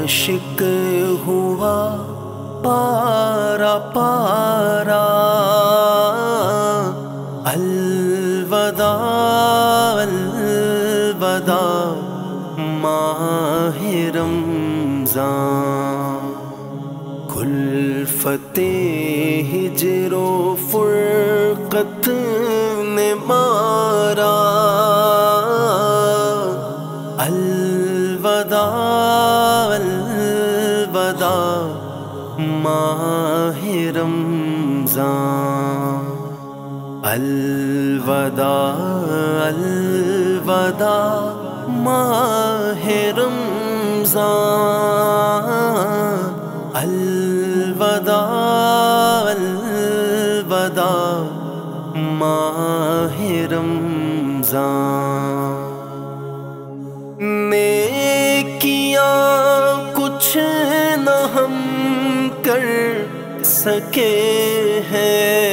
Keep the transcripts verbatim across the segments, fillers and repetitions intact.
عاشق ہوا پارا پارا، الوداع الوداع ماہ رمضان، کلفت ہجر و فرقت نے مارا، الوداع الوداع ماہ رمضان، الوداع الوداع ماہ رمضان، الوداع الوداع ماہ رمضان۔ نیکیاں کچھ نہ ہم کر سکے ہیں،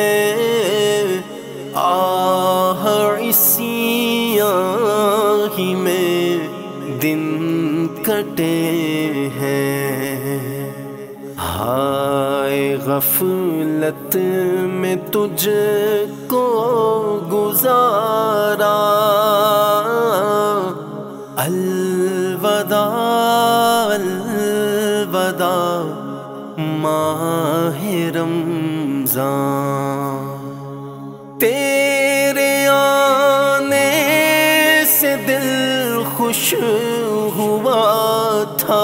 آہ اسی آہی میں دن کٹے ہیں، ہائے غفلت میں تجھ کو گزارا، الوداع الوداع ماہ رمضان، تیرے آنے سے دل خوش ہوا تھا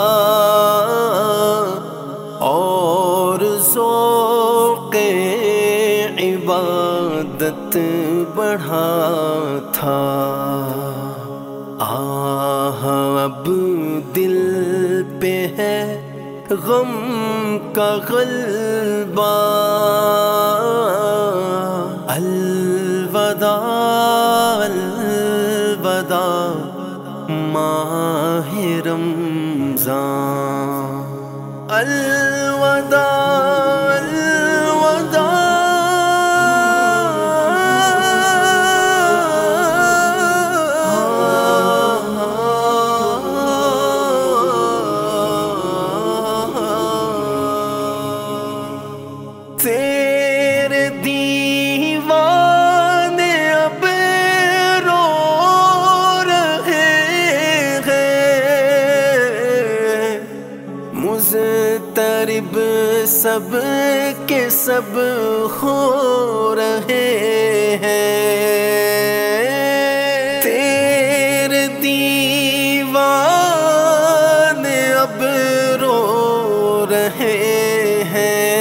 اور ذوق عبادت بڑھا تھا، آہ اب دل پہ ہے غم کا غلبہ، الوداع الوداع ماہ رمضان، الوداع الوداع تیرے دیوانے اب رو رہے ہیں، مضطرب سب کے سب ہو رہے ہیں، تیرے دیوانے اب رو رہے ہیں،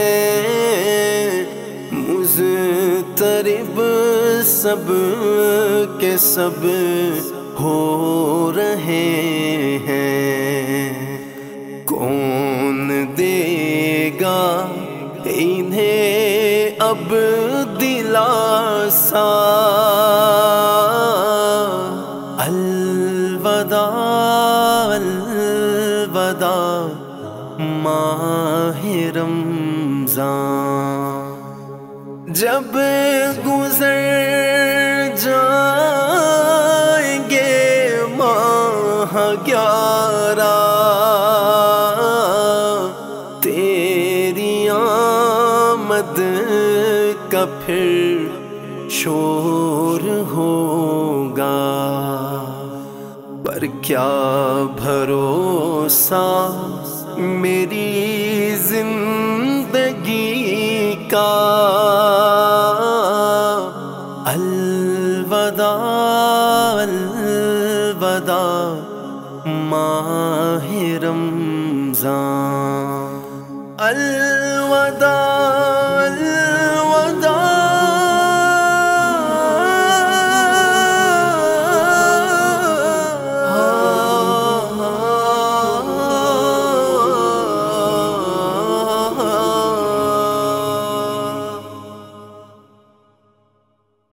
مضطرب سب کے سب ہو رہے ہیں، کون دے گا انہیں اب دلاسا، الوداع الوداع ماہ رمضان، جب گزر جائیں گے ماہ گیارہ، تیری آمد کا پھر شور ہوگا، پر کیا بھروسہ میری زندگی کا، الوداع الوداع ماہ رمضان، الوداع